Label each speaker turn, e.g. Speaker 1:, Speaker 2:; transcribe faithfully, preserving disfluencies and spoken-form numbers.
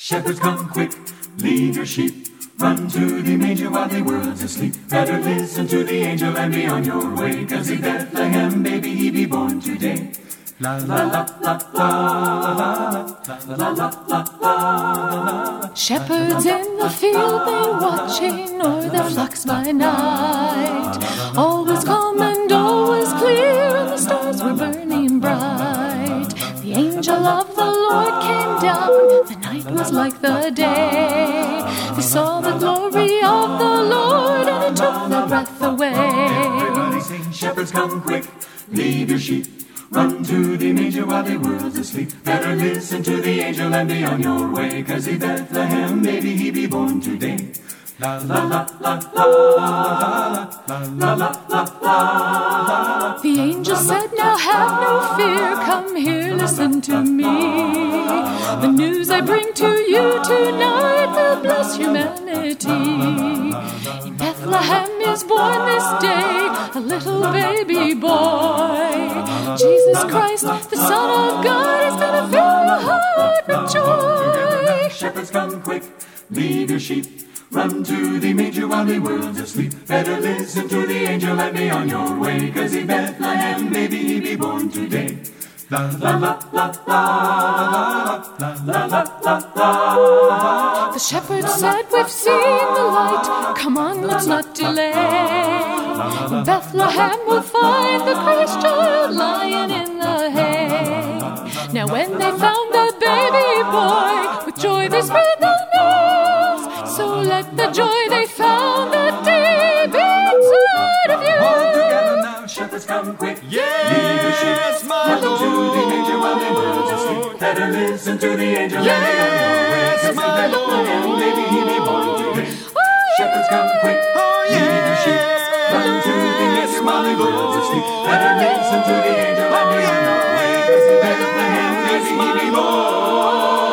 Speaker 1: Shepherds come quick, lead your sheep. Run to the manger while the world's asleep. Better listen to the angel and be on your way, 'cause in Bethlehem, baby, he be born today. La la la la la la la la la la.
Speaker 2: Shepherds in the field, they watching o'er their flocks by night. All was calm and all was clear, and the stars were burning bright. The angel of the Lord came down, the night was like the day. They saw the glory of the Lord, and it took their breath away.
Speaker 1: Everybody sing, shepherds come quick, leave your sheep. Run to the manger while the world's asleep. Better listen to the angel and be on your way, 'cause in Bethlehem, baby, he be born today. La la la la la la la la la la.
Speaker 2: The angel said, now have no fear, come here, listen to me. The news I bring to you tonight will bless humanity. In Bethlehem is born this day a little baby boy. Jesus Christ, the Son of God, is gonna fill your heart with joy.
Speaker 1: Shepherds come quick, leave your sheep. Run to the manger while the world's asleep. Better listen to the angel and be on your way, 'cause in Bethlehem, baby, he be born today. La la la la la la la la la la.
Speaker 2: The shepherd said, we've seen the light, come on, let's not delay. In Bethlehem we'll find the Christ child lying in the hay. Now when they found the baby boy, with joy they spread the news. So let the joy they found that day be inside of you.
Speaker 1: All together now, shepherds come quick.
Speaker 3: Yes, my
Speaker 1: Run
Speaker 3: Lord.
Speaker 1: to the manger while the world's asleep. Better listen to the angel and be on your way, 'cause in
Speaker 3: my
Speaker 1: Bethlehem,
Speaker 3: Lord.
Speaker 1: baby, he be born today.
Speaker 2: Oh,
Speaker 1: Shepherds come quick,
Speaker 3: Oh,
Speaker 1: leave your sheep. Run to the manger while the world's asleep. Better listen to the angel and be on your way, 'cause in Bethlehem, baby, he be born.